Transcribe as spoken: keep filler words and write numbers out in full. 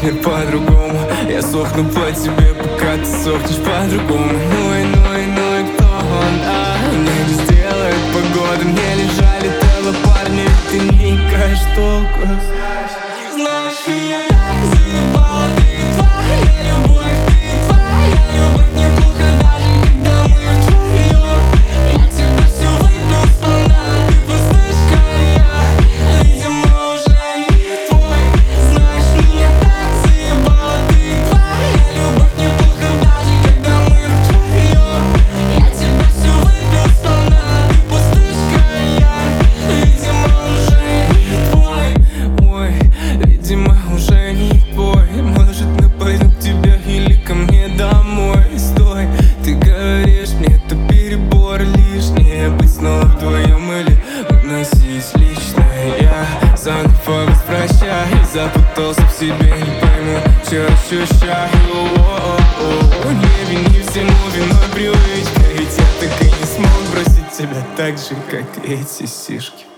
мир по-другому. Я сохну по тебе, пока ты сохнешь по-другому. Ну и ну и ну и кто он, а? Мне не сделает погода, мне лежали тело парни, ты не играешь толку. Знаешь, меня так заебала ты твоя любовь, ты твоя любовь. Мне плохо даже, когда мы вдвоем. Я тебя всю выпил сполна, ты пустышка, я, видимо, уже не твой. Знаешь, меня так заебала ты твоя любовь. Мне плохо даже, когда мы вдвоем. Я тебя всю выпил сполна, ты пустышка, я, видимо, уже не твой. Ой, видимо, уже не твой. Может, мы пойдем к тебе или ко мне домой? Стой, ты говоришь, мне это перебор лишнее. Быть снова вдвоем или уносить личное. Я заново возвращаюсь, запутался в себе, не пойму, что ощущаю. О-о-о. Не вини, всему виной привычка, ведь я так и не смог бросить тебя так же, как эти сишки.